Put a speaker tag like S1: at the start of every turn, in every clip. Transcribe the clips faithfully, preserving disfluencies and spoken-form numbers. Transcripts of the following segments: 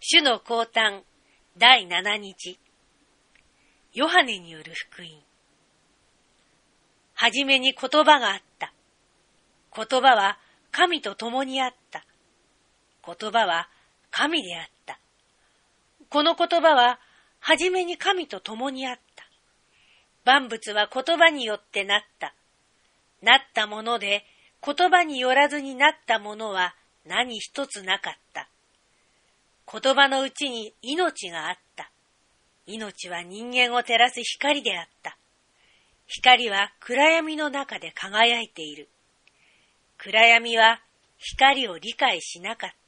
S1: 主の降誕だいななにち、ヨハネによる福音。はじめに言葉があった。言葉は神と共にあった。言葉は神であった。この言葉ははじめに神と共にあった。万物は言葉によってなった。なったもので言葉によらずになったものは何一つなかった。言葉のうちに命があった。命は人間を照らす光であった。光は暗闇の中で輝いている。暗闇は光を理解しなかった。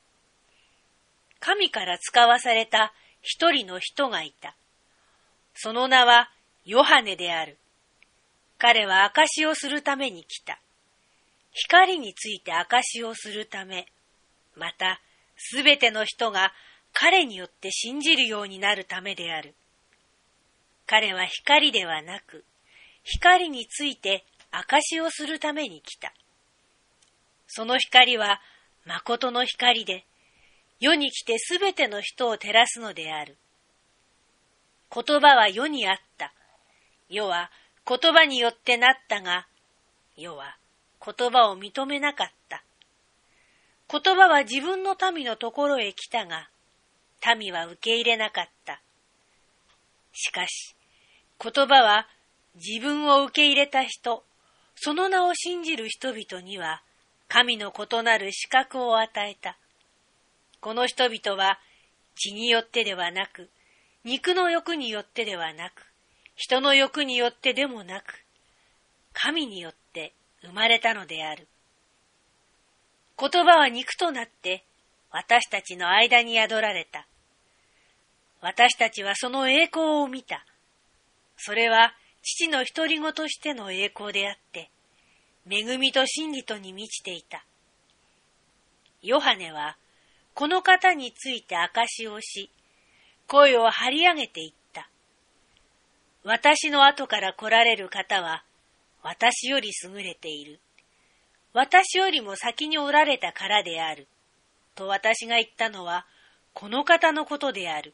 S1: 神から使わされた一人の人がいた。その名はヨハネである。彼は証しをするために来た。光について証しをするため、またすべての人が彼によって信じるようになるためである。彼は光ではなく、光について証しをするために来た。その光は誠の光で、世に来てすべての人を照らすのである。言葉は世にあった。世は言葉によってなったが、世は言葉を認めなかった。言葉は自分の民のところへ来たが、民は受け入れなかった。しかし、言葉は自分を受け入れた人、その名を信じる人々には、神の異なる資格を与えた。この人々は、血によってではなく、肉の欲によってではなく、人の欲によってでもなく、神によって生まれたのである。言葉は肉となって私たちの間に宿られた。私たちはその栄光を見た。それは父の独り子としての栄光であって、恵みと真理とに満ちていた。ヨハネはこの方について証しをし、声を張り上げていった。私の後から来られる方は私より優れている。私よりも先におられたからである。と私が言ったのは、この方のことである。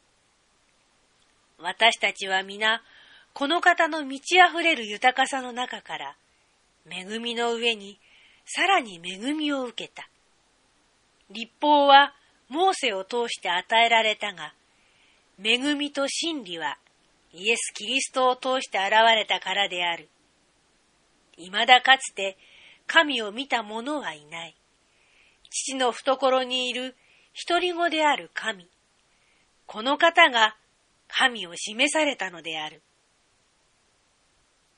S1: 私たちは皆、この方の満ち溢れる豊かさの中から、恵みの上にさらに恵みを受けた。律法はモーセを通して与えられたが、恵みと真理はイエス・キリストを通して現れたからである。未だかつて、神を見た者はいない。父の懐にいる独り子である神。この方が神を示されたのである。